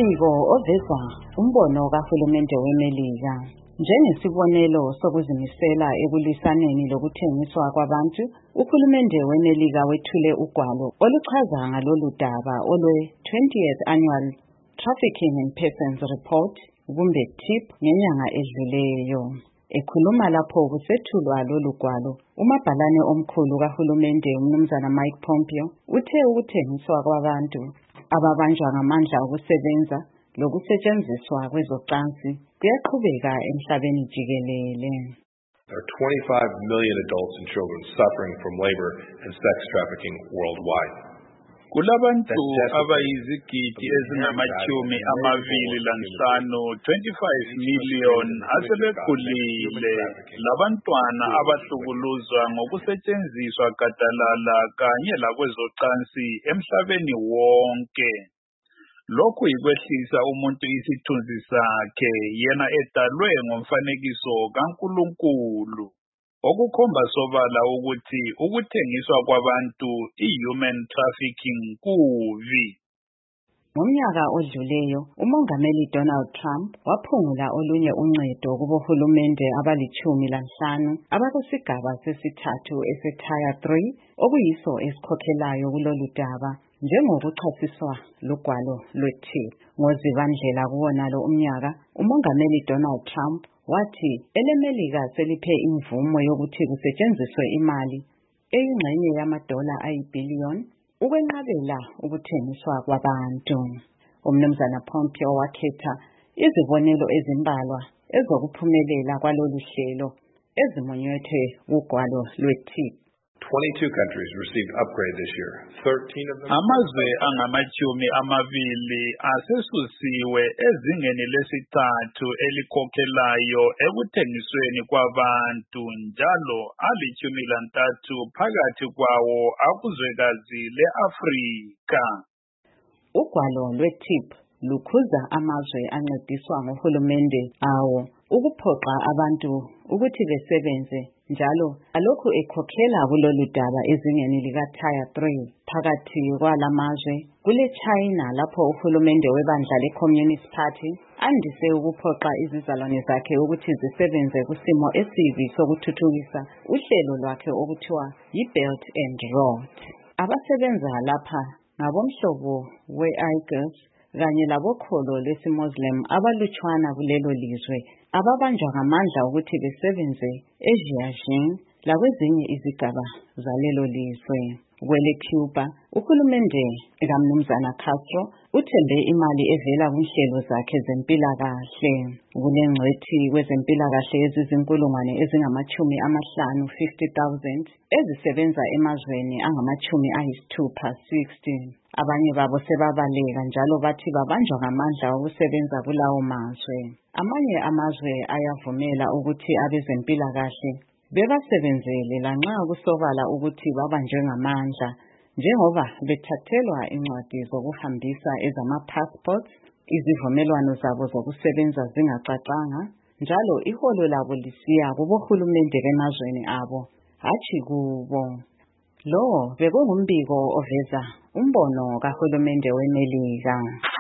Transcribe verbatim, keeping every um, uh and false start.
Umbiko oveza umbono kahulumende weMelika njengesibonelo sokuzimisela ekulwisaneni lokuthengiswa kwabantu. Uhulumende weMelika wethule ugwalo oluchaza ngalolu daba olwe-twentieth Annual Trafficking in Persons Report kumbe T I P ngenyanga edluleyo. Ekhuluma lapho kusethulwa lolu gwalo, umabhalane omkhulu kahulumende uMnumzana Mike Pompeo uthe ukuthengiswa kwabantu ababanjwa ngamandla okusebenza lokusetshenziswa kwezocansi kuyaqhubeka emhlabeni jikelele. There are twenty-five million adults and children suffering from labor and sex trafficking worldwide. Kulabantu abayizigidi ezingamachumi amabili lanhlanu, twenty-five million asebekhulile, labantwana abahlukuluzwa ngokusetshenziswa gadalala kanye lakwezocansi emhlabeni wonke. Lokhu yikwehlisa umuntu isithunzi sakhe yena edalwe ngomfanekiso kaNkulunkulu, okukhomba sobala ukuthi ukuthengiswa kwabantu i-human trafficking kubi. Ngomnyaka odluleyo, uMongameli Donald Trump waphungula olunye uncedo kubohulumende abalichumi lanhlanu abakusigaba sesithathu ese-Tier three okuyiso esikhokhelayo kulolu daba njengokuchasiswa lugwalo lwe-T I P. NgoZibandlela kuwonalo umnyaka, uMongameli Donald Trump wathi eleMelika seliphe imvumo yokuthi kusetshenziswe imali eyingxenye yamadola ayibhiliyoni ukwenqabela ukuthengiswa kwabantu. UMnumzana Pompeo wakhetha izibonelo ezimbalwa ezokuphumelela kwalolu hlelo ezimonywethwe kugwalo lwe-T I P. twenty-two countries received upgrade this year. thirteen of them. Amazwe angamachumi amabili asesusiwe ezingeni lesithathu elikhokhelayo ekuthengisweni kwabantu, njalo alichumi lantathu phakathi kwawo akuzwekazi le-Afrika. Ugwalo lwe-T I P lukhuza amazwe ancediswa ngohulumende awo ukuphoqa abantu ukuthi besebenze njalo alokhu ekhokhela kulolu daba ezingeni lika-Tier three. Phakathi kwalamazwe kule China lapho uhulumende webandla le-Communist Party andise ukuphoqa izizalwane zakhe ukuthi zisebenze kusimo esibi sokuthuthukisa uhlelo lwakhe okuthiwa yi-Belt and Road. Abasebenza lapha ngabomhlobo we-Uyghurs kanye labokholo lesi-Muslim abalutshwana kulelo lizwe ababanjwa ngamandla ukuthi besebenze eXinjiang lakwezinye izigaba zalelo lizwe. Kwele Cuba, uhulumende kaMnumzana Castro uthembe imali evela kunhlelo zakhe zempilakahle. Kunengcwethi kwezempilakahle ezizinkulungwane ezingamachumi amahlanu, fifty thousand, ezisebenza emazweni angamachumi ayisithupha, sixty. Abanye babo sebabaleka njalo bathi babanjwa ngamandla okusebenza kulawo mazwe. Amanye amazwe ayavumela ukuthi abezempilakahle bebasebenzele lanxa kusobala ukuthi babanjwe ngamandla, njengoba bethathelwa incwadi zokuhambisa ezama-passports, izivumelwano zabo zokusebenza zingacacanga, njalo iholo labo lisiya kubohulumende bemazweni abo, hatshi kubo. Lo bekungumbiko oveza umbono kahulumende weMelika.